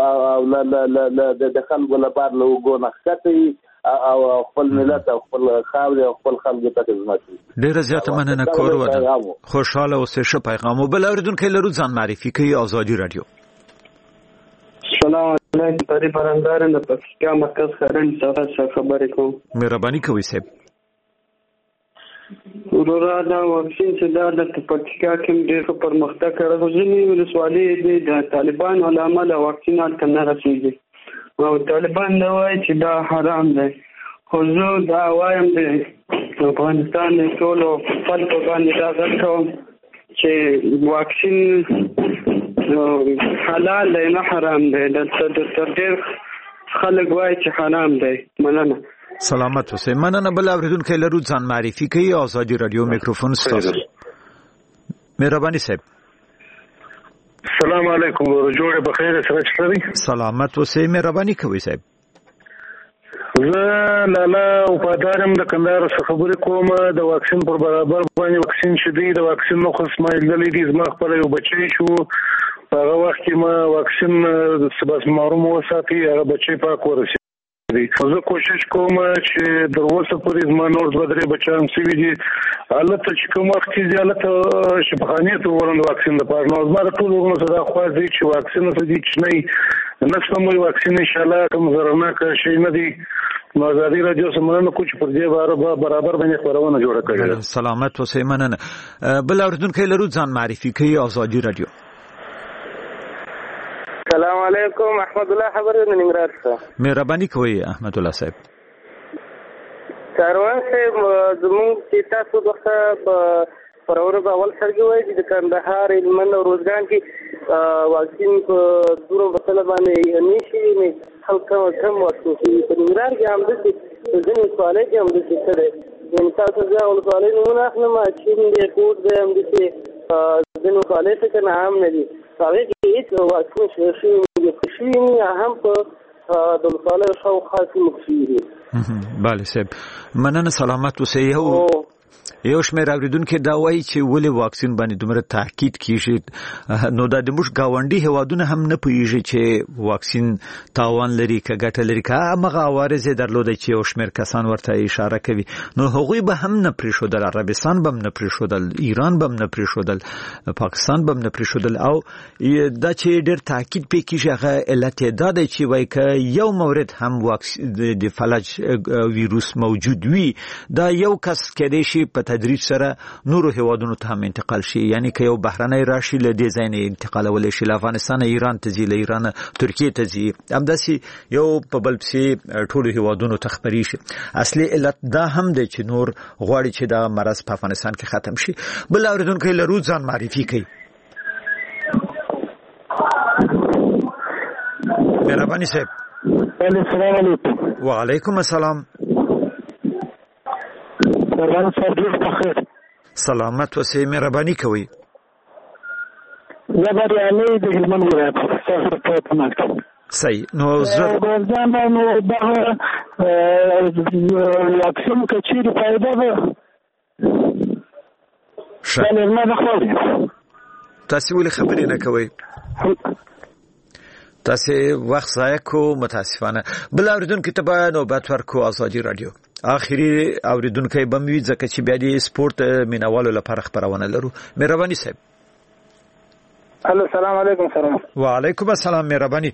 د خلکو لپاره له اوږو نه ښکته وي او خپل ملت او خپل خاورې او خپل خلکو ته خدمت وي. ډېره زیاته مننه. کور ودان خوشحاله اوسئ. ښه پیغام. بل اورېدونکی لرو، ځان معرفي کوي. ازادي راډیو. سلام علیکم. طریق برندار د پکتیا مرکز خرن څخه خبرې کوم. مهرباني کوئ صاحب. ورورا دا واکسین چې دا د پکتیا کې ډېر پرمختګ کړی خو ځینې ولسوالۍ دي د طالبانو له امله واکسین هلته نه رسېږي او طالبان دا وایي چې دا حرام دی. خو زه دا وایم د افغانستان د ټولو خلکو باندې دا غږ کوم چې واکسین حلال دی نه حرام دی. دلته ډېر خلک وایي چې حرام دی. مننه. سلامت اوسئ. مننه. بل اورېدونکی لرو، ځان معرفي کوي. ازادي راډیو میکروفون ستاسو. مهرباني صاحب. السلام علیکم. جوړ بخیر سره چلوي. سلامت اوسئ. مهرباني کوئ صاحب. زه لالا وفادارم د کندهار څخه خبرې کوم. د واکسین پر برابر باندې واکسین شدي د واکسین نو خو اسماعیل دلی دي زما خپل یو بچی شو په هغه وخت کې ما واکسین سباس معلوم وساتي هغه بچی پاک ورسېد. زه کوشش کوم چې در اوسه پورې زما نور دوه درې بچیان سوي دي هلته چې کوم وخت چې زه هلته شفاخانې ته وورم د واکسین لپاره. نو زما د ټولو وروڼو څخه دا خواست دی چې واکسین ورته دي کوچنی نسته مو واکسین انشاءالله کوم ضررناکه شی نه دی. نو ازادي راډیو سره مننه کوم چې پر دې برابر باندې خبرونه جوړه کړې ده. سلامت اوسئ. مننه. بل اورېدونکی لرو، ځان معرفي کوي. ازادي راډیو. سلام علیکم. علیکم. احمد الله خبرې د ننګرهار څخه. مهرباني کوئ احمد الله صاحب. کاروان صاحب زموږ چې تاسو دغه په پرورز اول سرګي وایي چې د کندهار هلمند او روزګان کې واکسین په دوره بسله باندې نشي نه خلک کم واکسین شي. په ننګرهار کې هم داسې ځینې سوالای کې هم داسې څه دی یعنې تاسو زه ولسوالۍ نومونه اخلم چین دی کوټ دی همداسې ځینې ولسوالۍ فکر نه هم نه دي هغې کې هېڅ واکسین شوي شوي شوي نه هم په د ولسوالۍ شاوخوا سیمو کې شوي دي. بله صاحب مننه سلامت اوسئ. یو یو شمېر اورېدونکي دا وایي چې ولې واکسین باندې دومره تاکید کیږي نو دا د موږ ګاونډي هیوادونه هم نه پوهېږي چې واکسین تاوان لري که ګټه لري که همغه عوارض یې درلوده چې یو شمېر کسان ورته اشاره کوي نو هغوی به هم نه پرېښودل عربستان به هم نه پرېښودل ایران به هم نه پرېښودل پاکستان به هم نه پرېښودل او دا چې ډېر تاکید پرې کېږي هغه علت یې دا دی چې وایي که یو مورد هم د فلج ویروس موجود وي دا یو کس کېدای شي په تدریج سره نورو هیوادونو ته هم انتقال شي یعنی که یو بهرنی راشي له دې ځای نه انتقالولی شي له افغانستان ایران ته ځي له ایران ترکیې ته ځي همداسې یو په بل پسې ټولو هیوادونو ته خپرې شي. اصلي علت دا هم دی چې نور غواړي چې دا مرض په افغانستان کې ختم شي. بل اورېدونکی لرو ځان معرفي کوي. مهرباني صاحب. السلام علیکم. وعلیکم السلام. سلامت اوسئ. مهرباني کوئ. زه بریالي د هلمند ولایت ستاسو په پمال کې. صحیح. نو زه ځان نو دغه واکسین که چیرې فایده ده ښه نه ده خو تاسې ولې خبرې نه کوئ؟ تاسې وخت ضایع کو متاسفانه. بل اورېدونکي ته به نوبت ورکو ازادي راډیو. آخري اوریدونکي به مې ځکه چې بیا د سپورت مینوالو لپاره خبرونه لرو. مهرباني صاحب. الو سلام علیکم. سلام. وعلیکم السلام. مهرباني.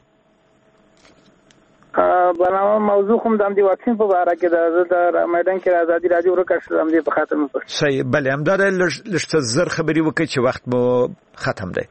بنامه موضوع کوم د دې واکسین په اړه کې د میدان کې آزادي راځي ورکه شم دې په خاطر مو. صحیح. بله همدا لږ زر خبري وکړي چې وخت مو ختم دی.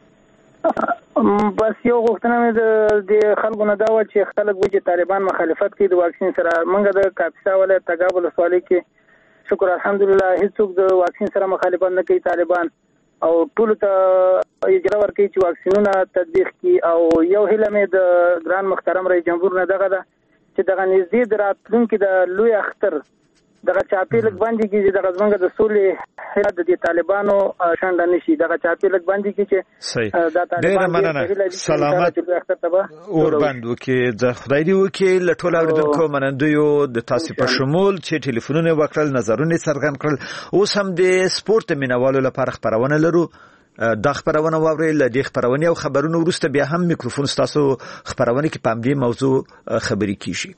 بس یو غوښتنه مې د خلکو نه دا و چې خلک وایي چې طالبان مخالفت کوي د واکسین سره. موږ د کاپیسا ولایت تګاب ولسوالۍ کې شکر الحمدلله هیڅوک د واکسین سره مخالفت نه کوي طالبان او ټول ته اجازه ورکوي چې واکسینونه تطبیق کړي. او یو هیله مې د ګران محترم رئیس جمهور نه دغه ده چې دغه نږدې د راتلونکي د لوی اختر دغه چاپی لګ باندې کې دغه څنګه د سولې هره د طالبانو شاند نشي دغه چاپی لګ باندې کې چې دا طالبان سلامت اور باندې کې د خدای دی وکي لټول اوریدونکو منندویو د تاسو په شمول چې ټلیفونونه وکړل نظرونه څرګند کړل. اوس هم د سپورت مینوالو لپاره خبرونه لرو. دا خبرونه واوري ل دې خبرونه او خبرونه ورسته بیا هم میکروفون تاسو خبرونه کې پام دې موضوع خبري کیږي.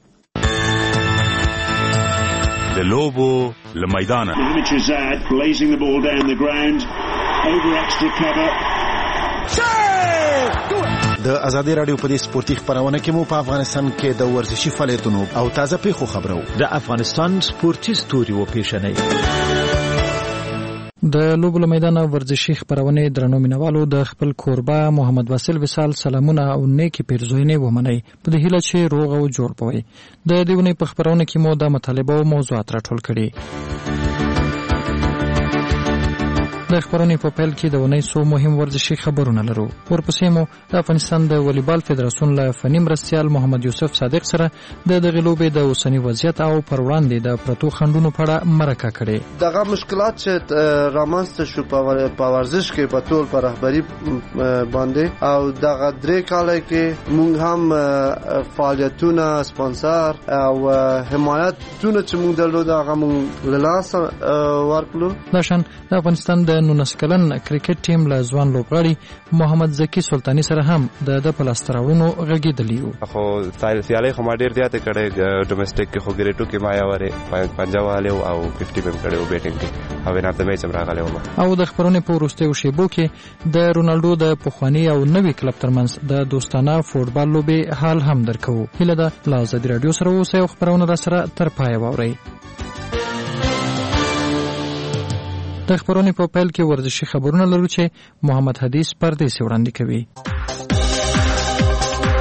د لوبو له میدانه د ازادي رادیو په دې سپورتي خبرونه کې مو په افغانستان کې د ورزشي فعالیتونو او تازه پیښو خبرو د افغانستان سپورتي ستوري و پیښنې د لوبو له میدانه ورزشي خبرونه درنو مینوالو د خپل کوربه محمد واسل وصال سلامونه او نیکی پیرزوینه ومني په دې هیله چې روغ او جوړ پوي. د دیونه په خبرونه کې مو د مطالبه او موضوعات راټول کړي. د خبرونې په پیل کې د ونې سو مهم ورزشي خبرونه لرو. ورپسې مو د افغانستان د والیبال فدراسیون له فني مرستیال محمد یوسف صادق سره د دغه لوبې د اوسنی وضعیت او پر وړاندې د پرتو خندونو په اړه مرکه کړې. دغه مشکلات چې رامنځته شو په ورزش کې په ټول پر رهبری باندې او دغه درې کال کې موږ هم فعالیتونه سپانسر او حمایتونه چې موږ درلود هغه موږ له لاس ورکړو. داشان د افغانستان د نولس کلن کرکټ ټیم له ځوان لوبغاړي محمد زکی سلطانی سره هم د د پلاستراونو غږیدلی وو. خو سیالي خو ما ډیر زیات کړي ډومېسټک کې خو ګریټو کې ما یواره پنځه او پنځه مم کړي او بیټینګ کې او نه د میچ هم راغلی وم. او د خبرونې په وروستیو شیبو کې د رونالډو د پخوانی او نوي کلب ترمنځ د دوستانه فوټبال لوبې حال هم درکو. هیله ده له ازادي رادیو سره اوسئ او خبرونه را سره تر پایه واورئ. د خبرونې په پیل کې ورزشي خبرونه لرو چې محمد حدیث پردیسي وړاندې کوي.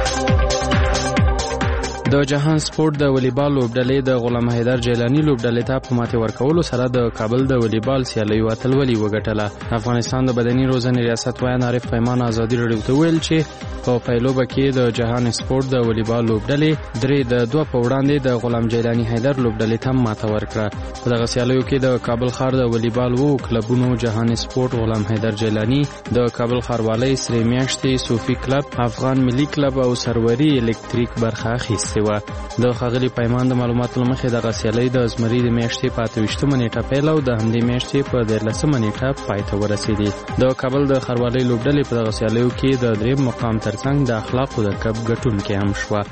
د جهان سپورت د والیبال لوبډلې د غلام حیدر جیلانی لوبډلې ته په ماتې ورکولو سره د کابل د والیبال سیالیو اتلولي وګټله. افغانستان د بدني روزنې ریاست وایي عارف پیمان ازادي راډیو ته ویل چې په پایلوبه کې د جهان سپورت د والیبال لوبډلې درې د دوه په وړاندې د غلام جیلانی حیدر لوبډلې ته ماته ورکړه. په دغه سیالیو کې د کابل ښار د والیبال وو کلبونو جهان سپورت غلام حیدر جیلانی، د کابل ښاروالۍ سرې میاشتې صوفي کلب، افغان ملي کلب او سروري الکتریک برخه اخیستې و. د ښاغلي پیمان د معلوماتو له مخې دغه سیالۍ د زمري د میاشتې په اته ویشتمه نیټه پیل او د همدې میاشتې په دیارلسمه نیټه پای ته ورسېدې. د کابل د ښاروالۍ لوبډلې په دغه سیالیو کې د درېیم مقام ترڅنګ د اخلاقو د کپ ګټونکې هم شوه.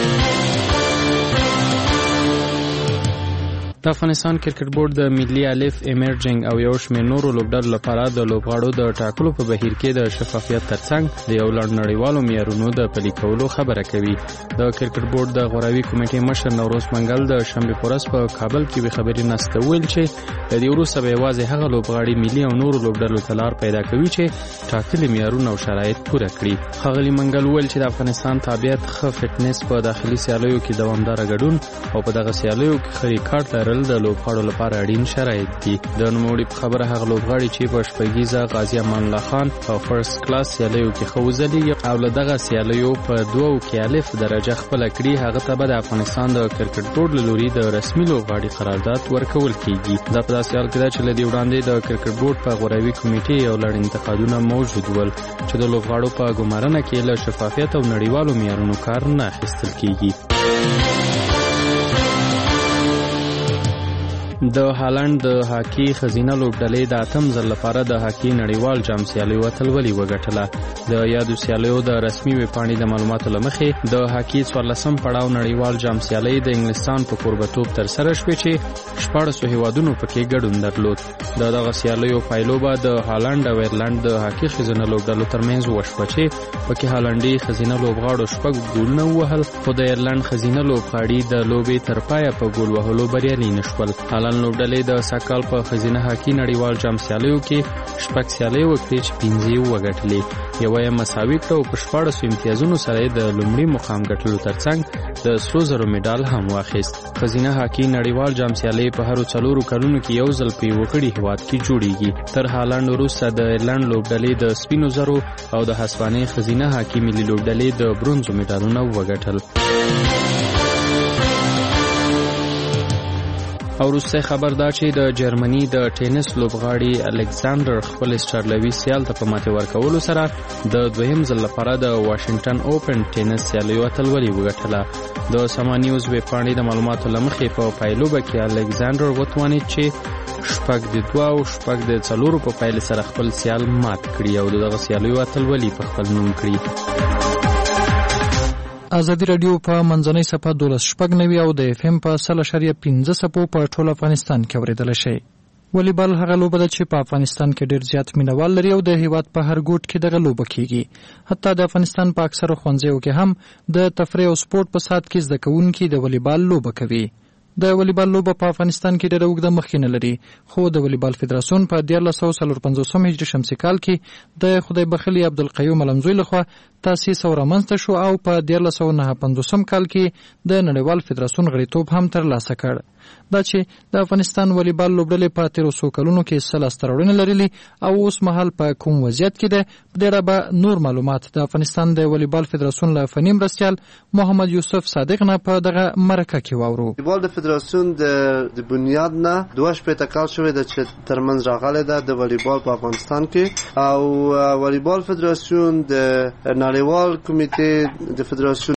د افغانستان کرکټ بورډ د ملي الف ایمرجنګ او یو شمېر نورو لوبډلو لپاره د لوبغاړو د ټاکلو په بهیر کې د شفافیت ترڅنګ د یو لړ نړیوالو معیارونو د پلي کولو خبره کوي. د کرکټ بورډ د غوراوي کمیټې مشر نوروز منګل د شنبې په ورځ په کابل کې به خبري نسته ویل چې د دې وروسته به یوازې هغه لوبغاړي ملي او نورو لوبډلو ته لار پیدا کوي چې ټاکلي معیارونه او شرایط پوره کړي. ښاغلي منګل ویل چې د افغانستان تابعیت، ښه فټنس، په داخلي سیالیو کې دوامداره ګډون او په دغه سیالیو کې ښه ریکارډ لرل د لوبغاړو لپاره اړین شرایط دي. د نوموړي په خبره هغه لوبغاړي چې په شپږیزه غازي امان الله خان په فرست کلاس سیالیو کې ښه وځلېږي او له دغه سیالیو په دوو کې الف درجه خپله کړي، هغه ته به د افغانستان د کرکټ بورډ له لوري د رسمي لوبغاړي قرارداد ورکول کېږي. دا په داسې حال کې ده چې له دې وړاندې د کرکټ بورډ په غوراوي کمیټې یو لړ انتقادونه موجود ول چې د لوبغاړو په ګمارنه کې له شفافیت او نړیوالو معیارونو کار نه اخیستل کېږي. د هالند د هاکی خزینه لوبډلې د اتم ځل لپاره د هاکی نړیوال جام سیالیو اتلولي وګټله. د یادو سیالیو د رسمي ویبپاڼې د معلوماتو له مخې د هاکی څوارلسم پړاو نړیوال جام سیالۍ د انګلستان په کوربتوب ترسره شوې چې شپاړسو هیوادونو پکې ګډون درلود. د دغه سیالیو پایلوبه د هالند او ایرلند د هاکی خزینه لوبډلو ترمنځ وشوه چې پکې هالندي خزینه لوبغاړو شپږ ګولونه ووهل، خو د ایرلند خزینه لوبغاړي د لوبې تر پایه په ګول وهلو بریالي نه شول. لوبډلې د ساکال په خزینه هاکی نړیوال جام سیالیو کې شپږ سیالۍ وکړې چې پنځه یې وګټلې، یوه یې مساوي کړه او په شپاړسو امتیازونو سره یې د لومړي مقام ګټلو ترڅنګ د سرو زرو میډال هم واخیست. خزینه هاکی نړیوال جام سیالۍ په هرو څلورو کلونو کې یو ځل په یوه کړي هیواد کې جوړیږي. تر هالند وروسته د ایرلند لوبډلې د سپینو زرو او د هسپانیې خزینه هاکی ملي لوبډلې د برونزو میډالونه وګټل. او وروستی خبر دا چې د جرمني د ټینس لوبغاړي الکساندر خپل اسټرلوي سیال ته په ماتې ورکولو سره د دویم ځل لپاره د واشنګټن اوپن ټینس سیالیو اتلولي وګټله. د سما نیوز ویبپاڼې د معلوماتو له مخې په پایلوبه کې الکساندر وتوانید چې شپږ د دوه او شپږ د څلورو په پایلې سره خپل سیال مات کړي او دغه سیالیو اتلولي په خپل نوم کړي. ازادي رادیو په منځنۍ صفحه دولس شپږ نوي او د اف ام په سل اشاریه پنځه صفو په ټول افغانستان کې اوریدل شي. والیبال هغه لوبه ده چې په افغانستان کې ډیر زیات مینوال لري او د هیواد په هر ګوټ کې دغه لوبه کیږي. حتی د افغانستان په اکثره ښوونځیو کې هم د تفریح او سپورت په سات کې زده کوونکي د والیبال لوبه کوي. د والیبال لوبه په افغانستان کې ډېره اوږده مخینه لري، خو د والیبال فدراسیون په دیارلس سوه څلور پنځوسم هجري شمسي کال کې د خدای بخښلي عبدالقیوم علمزوی لخوا تاسیس او رامنځته شو او په دیارلس سوه نهه پنځوسم کال کې د نړیوال فدراسیون غړیتوب هم ترلاسه کړ. دا چې د افغانستان والیبال لوبډلې په تیرو څو کلونو کې سل سرتړونې لرلي او اوس مهال په کوم وضعیت کې ده، په دې اړه به نور معلومات د افغانستان د والیبال فدراسیون له فني مرستیال محمد یوسف صادق نه په دغه مرکه کې واورو. والیبال د فدراسیون د بنیاد نه دوه شپېته کال شوی ده چې ترمنځ راغلی ده د والیبال په افغانستان کې، او والیبال فدراسیون د نړیوال کمیټې د فدراسیون